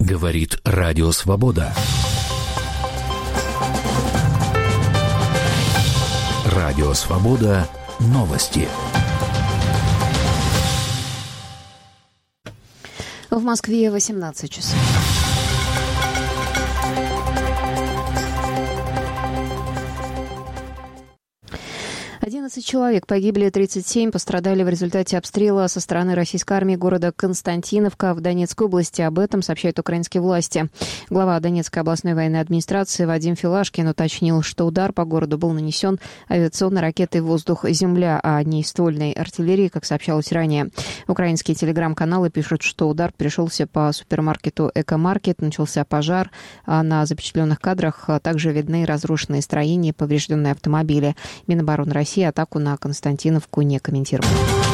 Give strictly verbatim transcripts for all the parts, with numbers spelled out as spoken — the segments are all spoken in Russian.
Говорит Радио Свобода. Радио Свобода. Новости. В Москве восемнадцать часов. одиннадцать человек погибли, тридцать семь пострадали в результате обстрела со стороны российской армии города Константиновка в Донецкой области. Об этом сообщают украинские власти. Глава Донецкой областной военной администрации Вадим Филашкин уточнил, что удар по городу был нанесен авиационной ракетой «Воздух-Земля», а не ствольной артиллерии, как сообщалось ранее. Украинские телеграм-каналы пишут, что удар пришелся по супермаркету «Экомаркет», начался пожар, а на запечатленных кадрах также видны разрушенные строения и поврежденные автомобили. Минобороны России атаку на Константиновку не комментировал.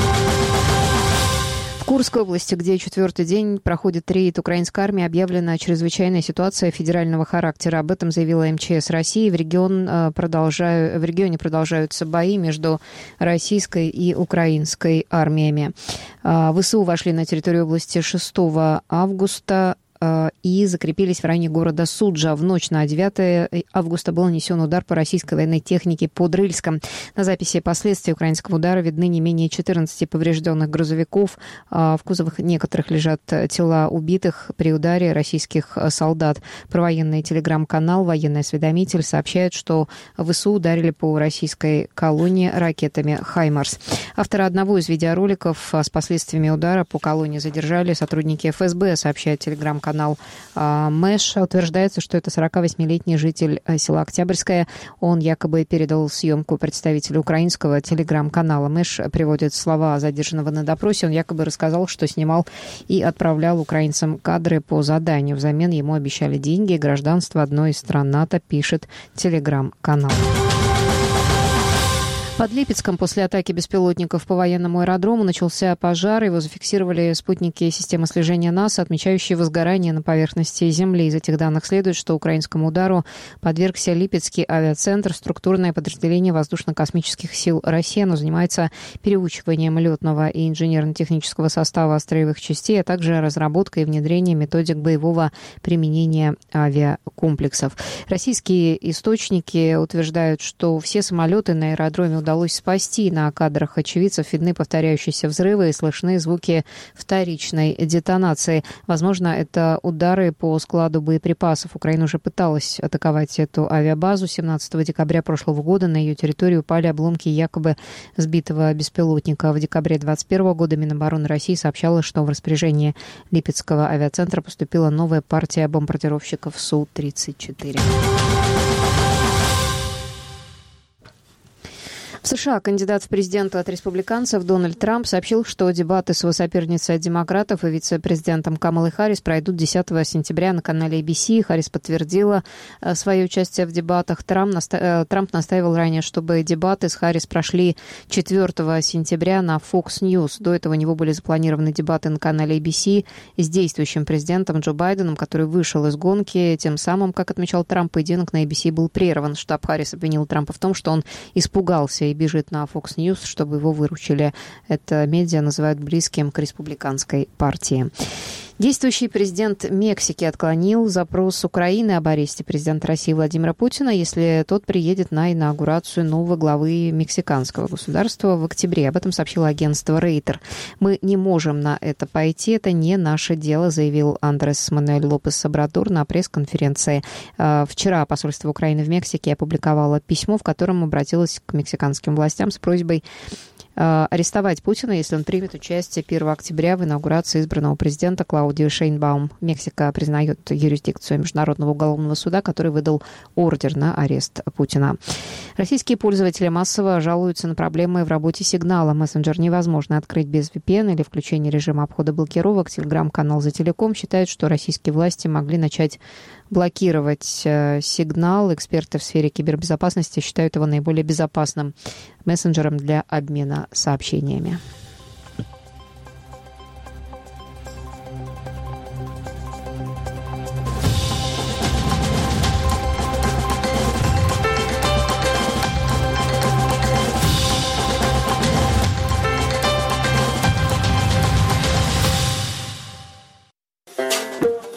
В Курской области, где четвертый день проходит рейд украинской армии, объявлена чрезвычайная ситуация федерального характера. Об этом заявила эм че эс России. В, регион, продолжаю, в регионе продолжаются бои между российской и украинской армиями. ВСУ вошли на территорию области шестого августа и закрепились в районе города Суджа. В ночь на девятое августа был нанесен удар по российской военной технике под Рыльском. На записи последствий украинского удара видны не менее четырнадцати поврежденных грузовиков. В кузовах некоторых лежат тела убитых при ударе российских солдат. Провоенный телеграм-канал «Военный осведомитель» сообщает, что ВСУ ударили по российской колонне ракетами «Хаймарс». Автора одного из видеороликов с последствиями удара по колонне задержали сотрудники эф эс бэ, сообщает телеграм-канал. Канал Мэш. Утверждается, что это сорокавосьмилетний житель села Октябрьское. Он якобы передал съемку представителю украинского телеграм-канала. Мэш приводит слова задержанного на допросе. Он якобы рассказал, что снимал и отправлял украинцам кадры по заданию. Взамен ему обещали деньги и гражданство одной из стран НАТО, пишет телеграм-канал. Под Липецком после атаки беспилотников по военному аэродрому начался пожар. Его зафиксировали спутники системы слежения НАСА, отмечающие возгорание на поверхности Земли. Из этих данных следует, что украинскому удару подвергся Липецкий авиацентр, структурное подразделение воздушно-космических сил России. Оно занимается переучиванием летного и инженерно-технического состава строевых частей, а также разработкой и внедрением методик боевого применения авиакомплексов. Российские источники утверждают, что все самолеты на аэродроме удалось удалось спасти. На кадрах очевидцев видны повторяющиеся взрывы и слышны звуки вторичной детонации. Возможно, это удары по складу боеприпасов. Украина уже пыталась атаковать эту авиабазу. семнадцатого декабря прошлого года на ее территорию упали обломки якобы сбитого беспилотника. В декабре двадцать первого года Минобороны России сообщала, что в распоряжение Липецкого авиацентра поступила новая партия бомбардировщиков Су тридцать четыре. В США кандидат в президенты от республиканцев Дональд Трамп сообщил, что дебаты с его соперницей от демократов и вице-президентом Камалой Харрис пройдут десятого сентября на канале эй би си. Харрис подтвердила свое участие в дебатах. Трамп, наста... Трамп настаивал ранее, чтобы дебаты с Харрис прошли четвертого сентября на Fox News. До этого у него были запланированы дебаты на канале эй би си с действующим президентом Джо Байденом, который вышел из гонки. Тем самым, как отмечал Трамп, поединок на эй би си был прерван. Штаб Харрис обвинил Трампа в том, что он испугался и бежит на Fox News, чтобы его выручили. Это медиа называют близким к республиканской партии. Действующий президент Мексики отклонил запрос Украины об аресте президента России Владимира Путина, если тот приедет на инаугурацию нового главы мексиканского государства в октябре. Об этом сообщило агентство Рейтер. «Мы не можем на это пойти, это не наше дело», заявил Андрес Мануэль Лопес Обрадор на пресс-конференции. Вчера посольство Украины в Мексике опубликовало письмо, в котором обратилось к мексиканским властям с просьбой арестовать Путина, если он примет участие первого октября в инаугурации избранного президента Клаудио Шейнбаум. Мексика признает юрисдикцию Международного уголовного суда, который выдал ордер на арест Путина. Российские пользователи массово жалуются на проблемы в работе сигнала. Мессенджер невозможно открыть без ви пи эн или включения режима обхода блокировок. Телеграм-канал «За Телеком» считает, что российские власти могли начать блокировать э, сигнал. Эксперты в сфере кибербезопасности считают его наиболее безопасным мессенджером для обмена сообщениями.